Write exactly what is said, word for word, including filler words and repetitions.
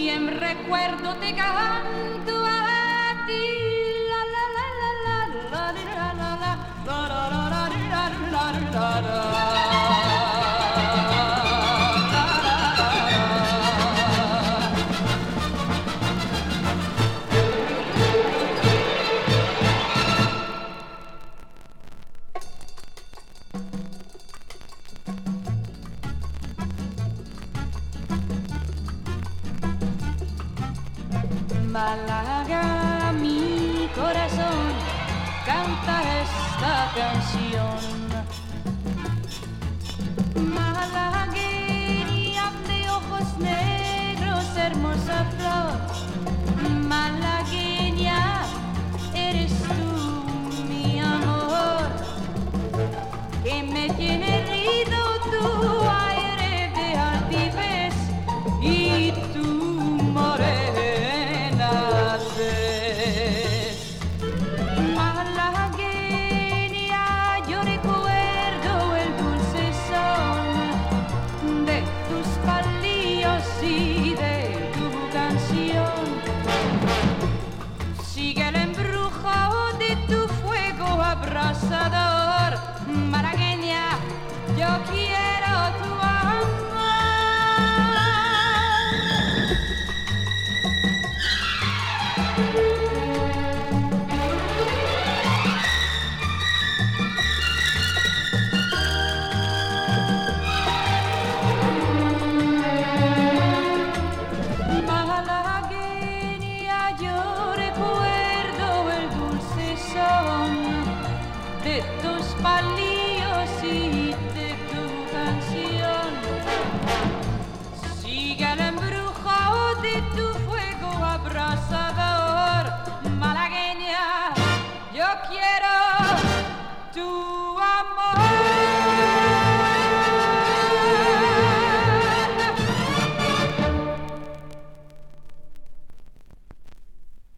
en recuerdo te canto a ti. La la la la la la la la la la la la la la. Málaga, mi corazón canta esta canción. Malagueña de ojos negros, hermosa flor. Malagueña, eres tú, mi amor, que me tiene herido tu aire de altivez y tu morena. Malagueña, yo recuerdo el dulce son de tus palillos y de tu canción. Sigue el embrujo de tu fuego abrasador.